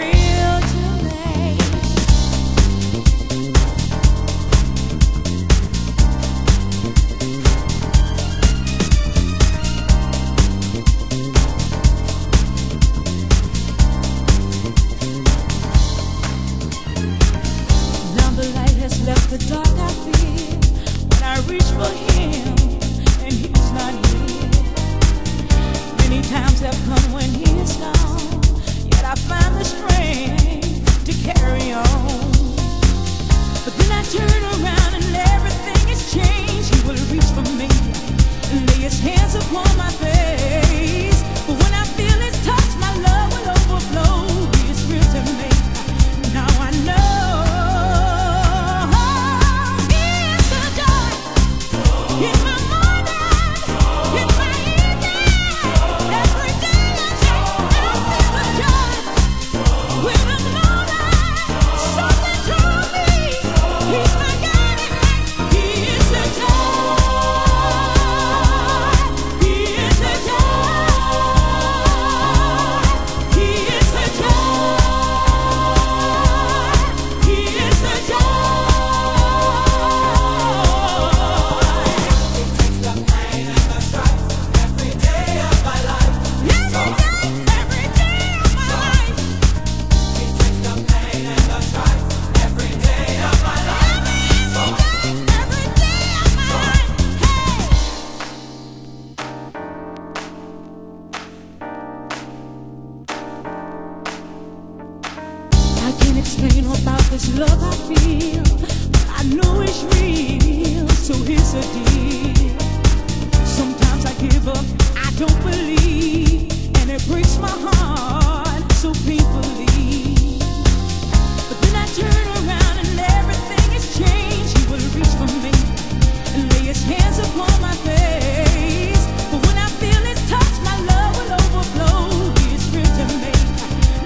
real to me. Now the light has left the dark, I feel, when I reach for him and he's not here. Many times have come when he is gone, yet I find the strength to carry on. But then I turn around and everything has changed. He will reach for me and lay his hands upon my face. But when I feel his touch, my love will overflow. He is real to me. Now I know. I can't explain about this love I feel, but I know it's real, so here's the deal. Sometimes I give up, I don't believe, and it breaks my heart so painfully.